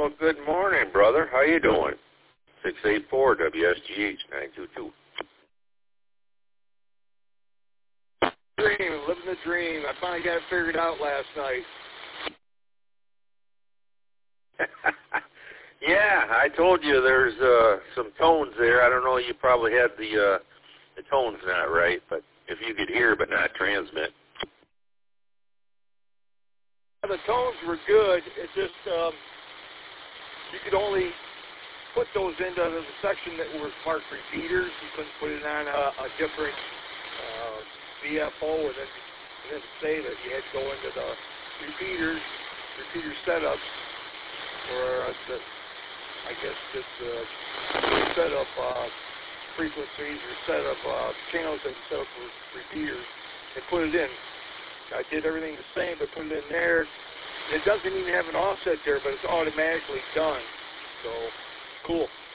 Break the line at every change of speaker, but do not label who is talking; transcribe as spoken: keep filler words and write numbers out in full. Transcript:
Well, good morning, brother. How you doing? six eight four W S G H nine two two.
Dream, living the dream. I finally got it figured out last night.
Yeah, I told you there's uh, some tones there. I don't know, you probably had the uh, the tones not right, but if you could hear but not transmit.
The tones were good. It just, um, you could only put those into the section that were marked repeaters. You couldn't put it on a, a different uh, V F O and then, and then say that you had to go into the repeaters, repeater setups, or uh, the, I guess just uh, set up uh, frequencies or set up uh, channels that set up for repeaters and put it in. I did everything the same, but put it in there. It doesn't even have an offset there, but it's automatically done. So, cool.